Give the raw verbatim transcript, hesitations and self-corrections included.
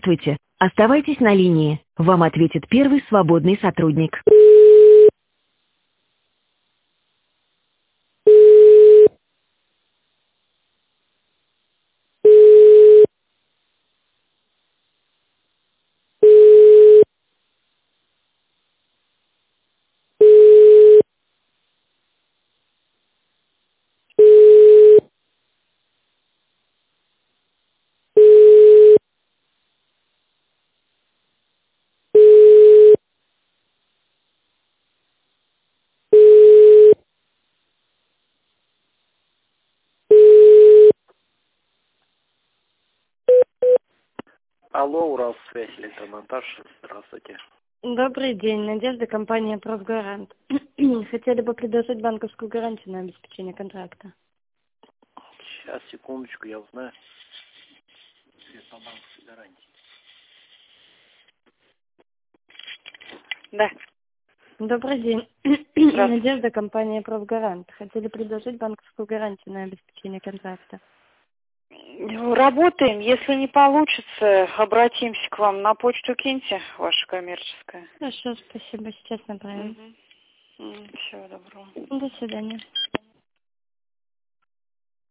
Здравствуйте. Оставайтесь на линии. Вам ответит первый свободный сотрудник. Алло, Уралсвязь, электромонтаж. Здравствуйте. Добрый день, Надежда, компания «Профгарант». Хотели бы предложить банковскую гарантию на обеспечение контракта. Сейчас, секундочку, я узнаю. Ответ по банковской гарантии. Да. Добрый день, Надежда, компания «Профгарант». Хотели предложить банковскую гарантию на обеспечение контракта. Работаем. Если не получится, обратимся к вам. На почту киньте, ваша коммерческая. Хорошо, спасибо, сейчас направим. Угу. Всего доброго. До свидания.